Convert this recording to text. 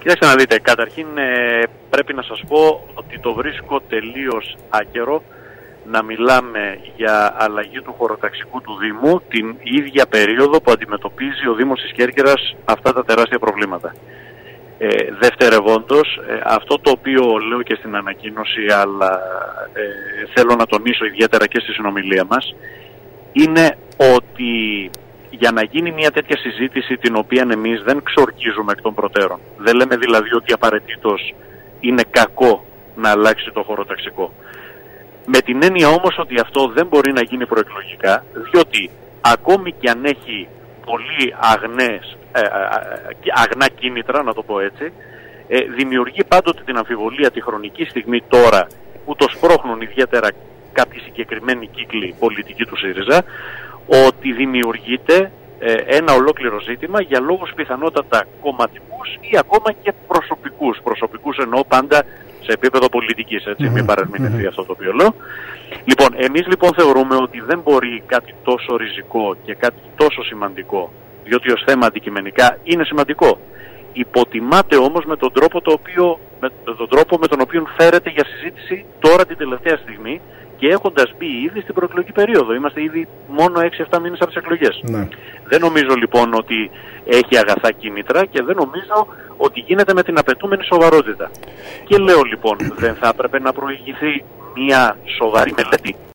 Κοιτάξτε να δείτε, καταρχήν πρέπει να σας πω ότι το βρίσκω τελείως άκερο να μιλάμε για αλλαγή του χωροταξικού του Δήμου την ίδια περίοδο που αντιμετωπίζει ο Δήμος της Κέρκυρας αυτά τα τεράστια προβλήματα. Δευτερευόντως, αυτό το οποίο λέω και στην ανακοίνωση, αλλά θέλω να τονίσω ιδιαίτερα και στη συνομιλία μας, είναι ότι για να γίνει μια τέτοια συζήτηση την οποία εμείς δεν ξορκίζουμε εκ των προτέρων, δεν λέμε δηλαδή ότι απαραίτητος είναι κακό να αλλάξει το χωροταξικό. Με την έννοια όμως ότι αυτό δεν μπορεί να γίνει προεκλογικά, διότι ακόμη και αν έχει πολύ αγνά κίνητρα, να το πω έτσι, δημιουργεί πάντοτε την αμφιβολία τη χρονική στιγμή τώρα που το σπρώχνουν ιδιαίτερα κάποιοι συγκεκριμένοι κύκλοι πολιτικοί του ΣΥΡΙΖΑ, ότι δημιουργείται ένα ολόκληρο ζήτημα για λόγους πιθανότατα κομματικούς ή ακόμα και προσωπικούς. Προσωπικούς εννοώ πάντα σε επίπεδο πολιτικής, έτσι, μην παρερμηνευτεί αυτό το οποίο λέω. Λοιπόν, εμείς λοιπόν θεωρούμε ότι δεν μπορεί κάτι τόσο ριζικό και κάτι τόσο σημαντικό, διότι ως θέμα αντικειμενικά είναι σημαντικό. Υποτιμάται όμως με τον τρόπο με τον οποίο φέρεται για συζήτηση τώρα την τελευταία στιγμή και έχοντας μπει ήδη στην προεκλογική περίοδο. Είμαστε ήδη μόνο 6-7 μήνες από τις εκλογές. Ναι. Δεν νομίζω λοιπόν ότι έχει αγαθά κίνητρα και δεν νομίζω ότι γίνεται με την απαιτούμενη σοβαρότητα. Και λέω λοιπόν, δεν θα έπρεπε να προηγηθεί μια σοβαρή μελέτη